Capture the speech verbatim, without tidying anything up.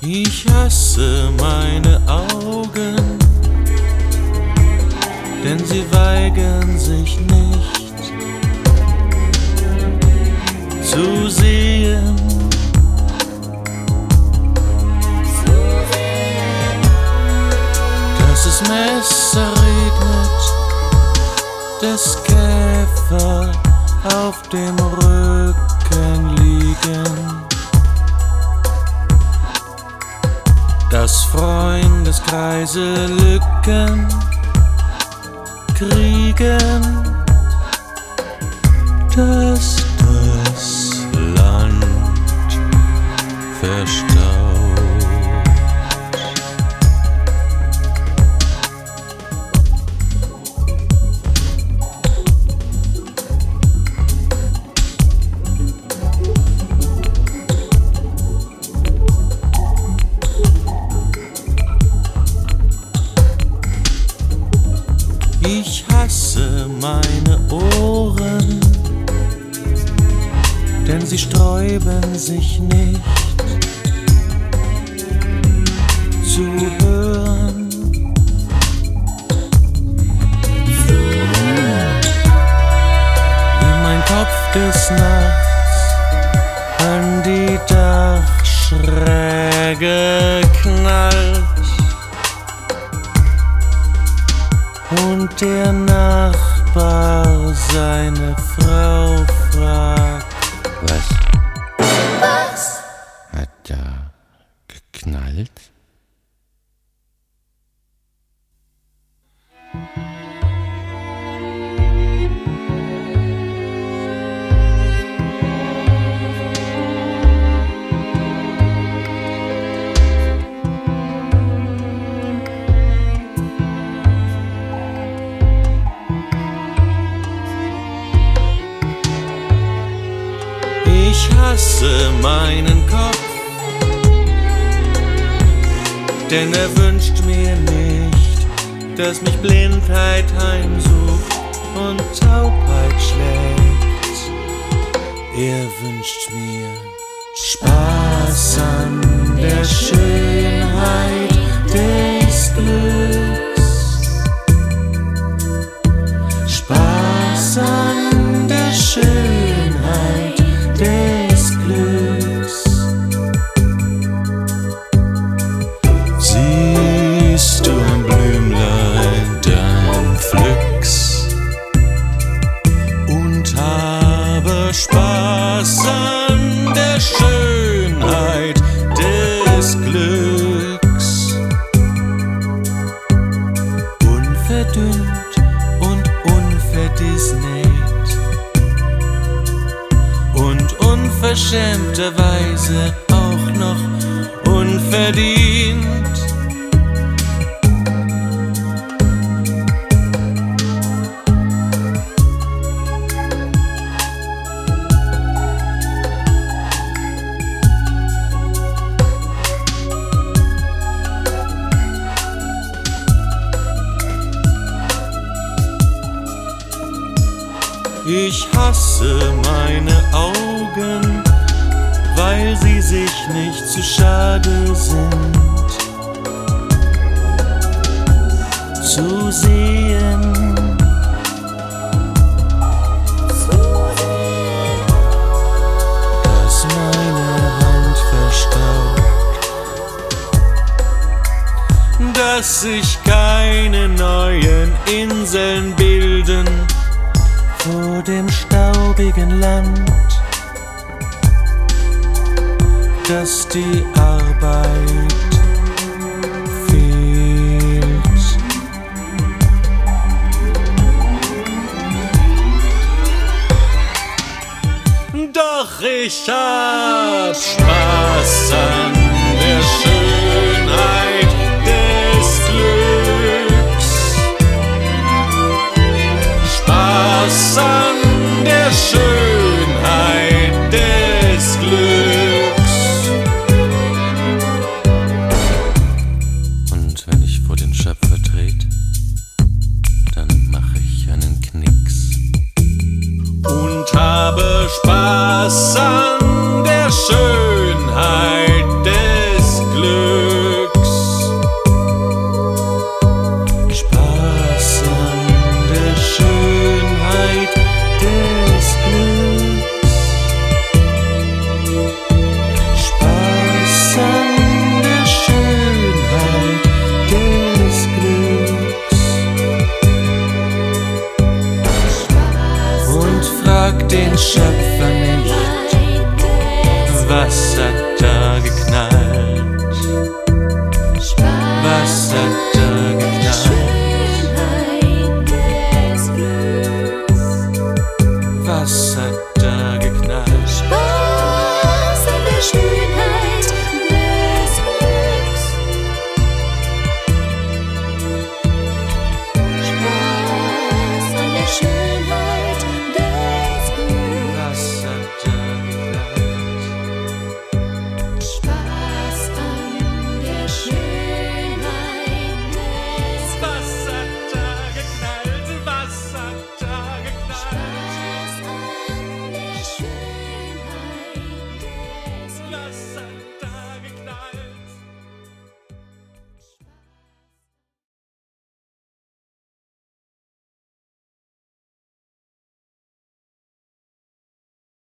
Ich hasse meine Augen, denn sie weigern sich nicht zu sehen. Dass es Messer regnet, dass Käfer auf dem Rücken liegen, dass Freundeskreise Lücken kriegen, dass das Land verstaut. Ich hasse meine Ohren, denn sie sträuben sich nicht zu hören. Wie mein Kopf des Nachts an die Dachschräge knallt und der Nachbar seine Frau fragt: Was? Was? Hat da geknallt? Ich hasse meinen Kopf, denn er wünscht mir nicht, dass mich Blindheit heimsucht und Taubheit schlägt. Er wünscht mir Spaß an der Schönheit des Glücks, Spaß an der Schönheit des Glücks. Siehst du ein Blümlein, dann pflück's und habe Spaß an der Schönheit des Glücks. Unverdünnt und unverdisneyt und unverschämterweise auch noch unverdient. Ich hasse meine Augen, weil sie sich nicht zu schade sind zu sehen. Dass meine Hand verstaubt, dass sich keine neuen Inseln bilden vor dem staubigen Land, dass die Arbeit fehlt. Doch ich hab Spaß an der Schönheit des Glücks, Spaß an der Schönheit des Glücks. Und wenn ich vor den Schöpfer tret, dann mach ich einen Knicks und habe Spaß an der Schönheit Satan.